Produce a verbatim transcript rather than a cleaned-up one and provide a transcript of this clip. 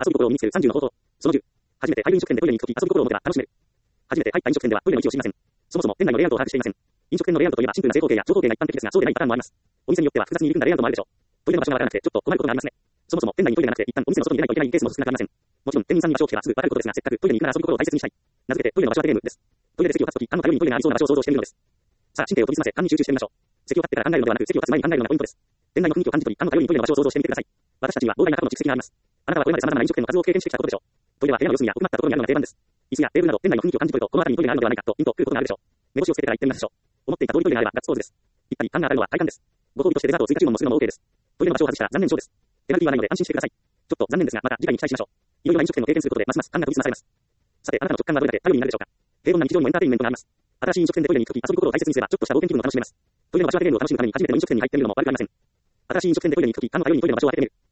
遊び心を身につけるさんじゅうの方法。そのじゅう。初めて入る飲食店でトイレに行くとき遊び心を持てば楽しめる。初めて入った飲食店ではトイレの位置を知りません。そもそも店内のレイアウトを把握していません。飲食店のレイアウトといえばシンプルな正方形や長方形が一般的ですが、そうでないパターンもあります。お店によっては複雑に入り組んだレイアウトもあるでしょう。トイレの場所がわからなくてちょっと困ることがありますね。そもそも店内にトイレがなくて一旦お店の外に出ないといけないケースも少なくありません。もちろん店員さんに場所を聞けばすぐわかることですが、せっかくトイレに行くなら遊び心を大切にしたい。名付けてトイレの場所はゲームです。トイレで席を立つとき、あの頼りにトイレがありそうな場所を想像してみるのです。さあ、神経を研ぎ澄ませ、勘に集中してみましょう。席を立ってから考えるのではなく、席を立つ前に考えるのがポイントです。店内の雰囲気を感じ取り、あの頼りにトイレの場所を想像してみてください。私たちには膨大な過去の蓄積があります。あなたはこれまで様々な飲食店の数を経験してきたことでしょう。トイレは部屋の四隅や奥まったところにあるのが定番です。椅子やテーブルなど店内の雰囲気を感じ取ると、この辺りにトイレがあるのではないかとピンとくることがあるでしょう。目星をつけてから行ってみましょう。思っていた通りトイレがあればガッツポーズです。一体勘が当たるのは体感です。ご褒美としてデザートを追加注文もするのも OK です。トイレの場所を外したら残念賞です。ペナルティはないので安心してください。ちょっと残念ですが、また次回に期待しましょう。いろいろな飲食店を経験することで、ますます勘が研ぎ澄まされます。さて、あなたの直感はどれだけ頼りになるでしょうか。平凡な日常にもエンターテインメントがあります。新しい飲食店でトイレに行くとき、遊び心を大切にすれば、ちょっとした冒険気分を楽しめます。トイレの場所当てゲームを楽しむために初めての飲食店に入ってみるのも悪くありません。新しい飲食店でトイレに行くとき、あの頼りにトイレの場所を当ててみる。